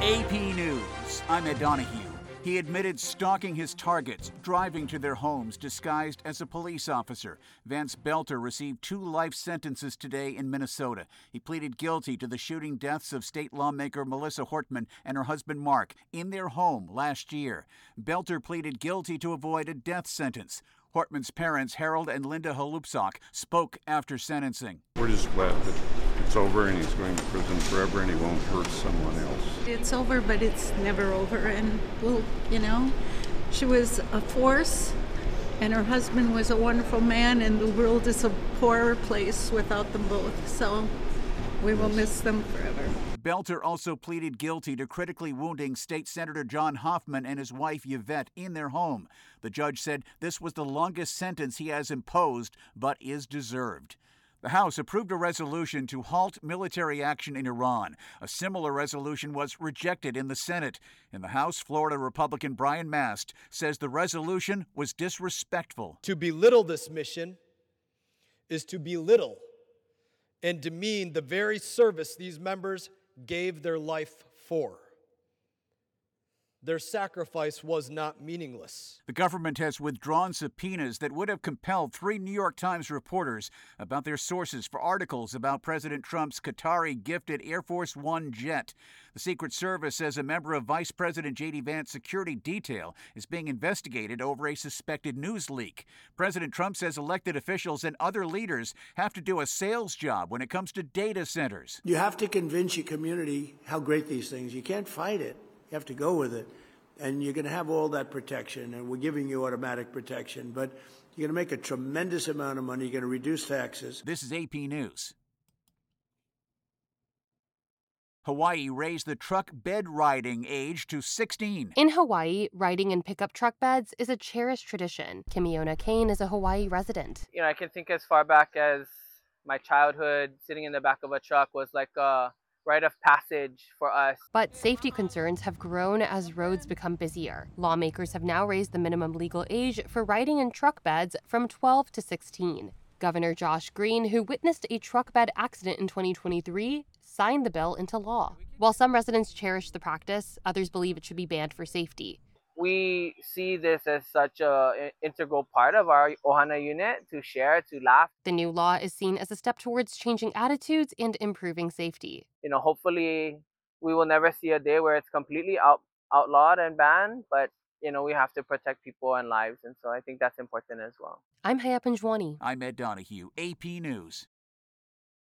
AP News, I'm Ed Donahue. He admitted stalking his targets, driving to their homes disguised as a police officer. Vance Belter received 2 life sentences today in Minnesota. He pleaded guilty to the shooting deaths of state lawmaker Melissa Hortman and her husband Mark in their home last year. Belter pleaded guilty to avoid a death sentence. Hortman's parents, Harold and Linda Halupsok, spoke after sentencing. We're just glad that it's over and he's going to prison forever and he won't hurt someone else. It's over, but it's never over. And, well, she was a force and her husband was a wonderful man, and the world is a poorer place without them both. So we will miss them forever. Belter also pleaded guilty to critically wounding State Senator John Hoffman and his wife Yvette in their home. The judge said this was the longest sentence he has imposed, but is deserved. The House approved a resolution to halt military action in Iran. A similar resolution was rejected in the Senate. In the House, Florida Republican Brian Mast says the resolution was disrespectful. To belittle this mission is to belittle and demean the very service these members gave their life for. Their sacrifice was not meaningless. The government has withdrawn subpoenas that would have compelled 3 New York Times reporters about their sources for articles about President Trump's Qatari-gifted Air Force One jet. The Secret Service says a member of Vice President J.D. Vance's security detail is being investigated over a suspected news leak. President Trump says elected officials and other leaders have to do a sales job when it comes to data centers. You have to convince your community how great these things. You can't fight it. You have to go with it. And you're going to have all that protection, and we're giving you automatic protection. But you're going to make a tremendous amount of money. You're going to reduce taxes. This is AP News. Hawaii raised the truck bed riding age to 16. In Hawaii, riding in pickup truck beds is a cherished tradition. Kimiona Kane is a Hawaii resident. I can think as far back as my childhood, sitting in the back of a truck was like a rite of passage for us. But safety concerns have grown as roads become busier. Lawmakers have now raised the minimum legal age for riding in truck beds from 12 to 16. Governor Josh Green, who witnessed a truck bed accident in 2023, signed the bill into law. While some residents cherish the practice, others believe it should be banned for safety. We see this as such an integral part of our Ohana unit to share, to laugh. The new law is seen as a step towards changing attitudes and improving safety. Hopefully we will never see a day where it's completely outlawed and banned, but we have to protect people and lives, and so I think that's important as well. I'm Haya Panjwani. I'm Ed Donahue, AP News.